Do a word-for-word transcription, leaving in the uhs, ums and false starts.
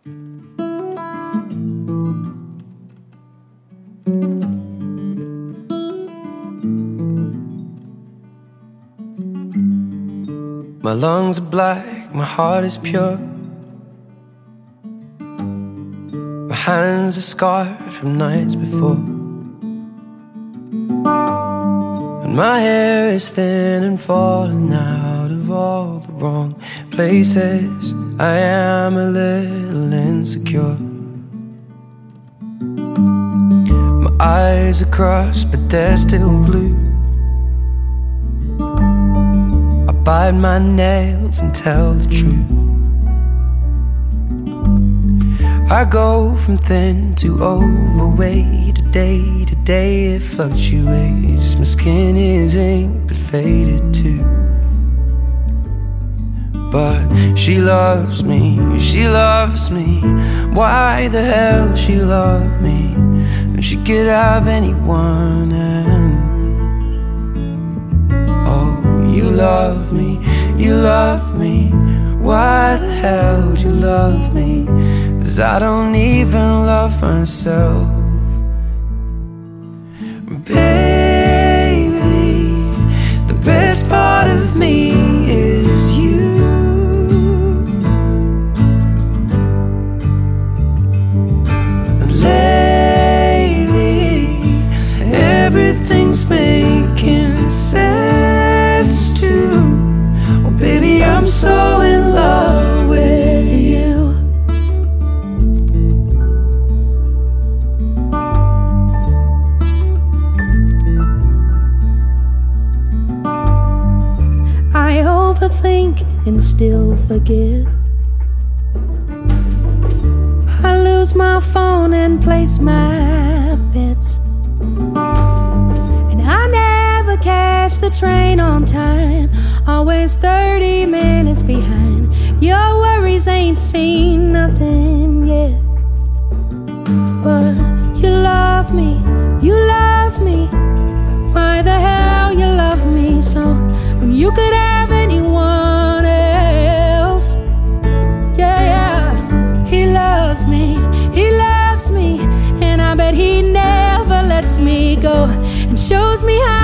My lungs are black, my heart is pure. My hands are scarred from nights before. And my hair is thin and falling out of all the wrong places. I am a little insecure. My eyes are crushed, but they're still blue. Bite my nails and tell the truth. I go from thin to overweight. Day to day it fluctuates. My skin is ink but faded too. But she loves me, she loves me. Why the hell she love me? If she could have anyone else. You love me, you love me. Why the hell do you love me? 'Cause I don't even love myself. Baby, the best part of me is you. And lately, everything's making sense too. Oh baby, I'm so in love with you. I overthink and still forget. I lose my phone and place my bets. And I never catch the train on time, always thirty minutes behind. Your worries ain't seen nothing yet. But you love me, you love me. Why the hell you love me so when you could have anyone else? Yeah, yeah. He loves me, he loves me. And I bet he never lets me go and shows me how